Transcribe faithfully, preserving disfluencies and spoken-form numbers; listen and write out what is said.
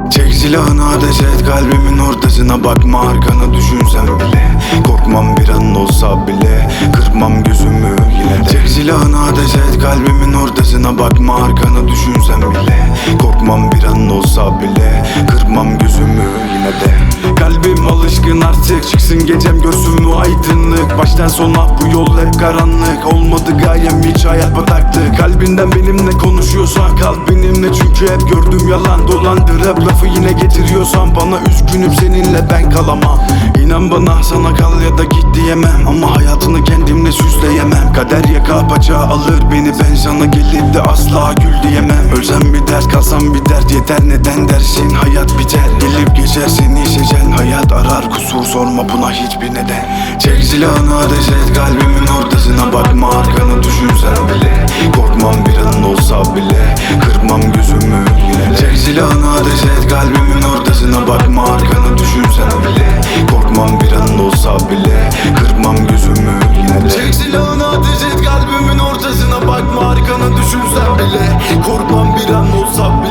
Çek silahını ateş et, kalbimin ortasına bakma arkana düşünsen bile. Korkmam bir an olsa bile, kırpmam gözümü yine de. Çek silahını ateş et, kalbimin ortasına bakma arkana düşünsen bile. Korkmam bir an olsa bile, kırpmam gözümü yine de. Kalbim alışkın artık, çıksın gecem görsün mü aydınlık. Baştan sona bu yol hep karanlık, olmadı gayem hiç hayat bataktı. Kalbinden benimle konuşuyorsan kal benimle, çünkü hep gördüm yalan. Dolandırıp lafı yine getiriyorsan bana, üzgünüm seninle ben kalamam. İnan bana, sana kal ya da git diyemem, ama hayatını kendimle süsleyemem. Kader yaka paça alır beni, ben sana gelip de asla gül diyemem. Ölsem bir dert, kalsam bir dert, yeter neden dersin, hayat biter. Gelip geçer seni seçen, hayat arar kusur, sorma buna hiçbir neden. Çek silahını ateş et, kalbimin ortasına bakma arkana düşünsen bile. Korkmam bir an olsa bile, kırpmam gözümü yine de. Çek silahını ateş et, kalbimin ortasına bakma arkana düşünsen bile. Korkmam bir an olsa bile, kırpmam gözümü yine de. Çek silahını ateş et, kalbimin ortasına bakma arkana düşünsen bile. Korkmam bir an olsa bile,